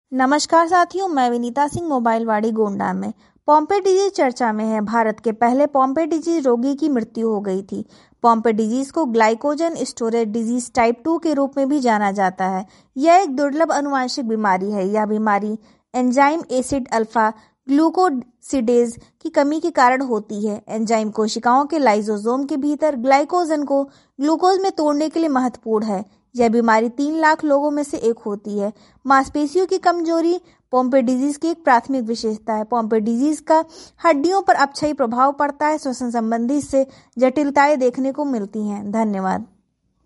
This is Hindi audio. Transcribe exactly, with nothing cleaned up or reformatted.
नमस्कार साथियों, मैं विनीता सिंह मोबाइलवाड़ी गोंडा में। पॉम्पे डिजीज चर्चा में है। भारत के पहले पॉम्पे डिजीज रोगी की मृत्यु हो गई थी। पॉम्पे डिजीज को glycogen storage disease type two के रूप में भी जाना जाता है। यह एक दुर्लभ आनुवंशिक बीमारी है। यह बीमारी एंजाइम एसिड अल्फा ग्लूकोसिडेज की कमी के कारण होती है। एंजाइम कोशिकाओं के लाइसोसोम के भीतर ग्लाइकोजन को ग्लूकोज में तोड़ने के लिए महत्वपूर्ण है। यह बीमारी तीन लाख लोगों में से एक होती है। मांसपेशियों की कमजोरी पॉम्पे डिजीज की एक प्राथमिक विशेषता है। पॉम्पे डिजीज का हड्डियों पर अपक्षयी प्रभाव पड़ता है। श्वसन संबंधी से जटिलताएं देखने को मिलती हैं। धन्यवाद।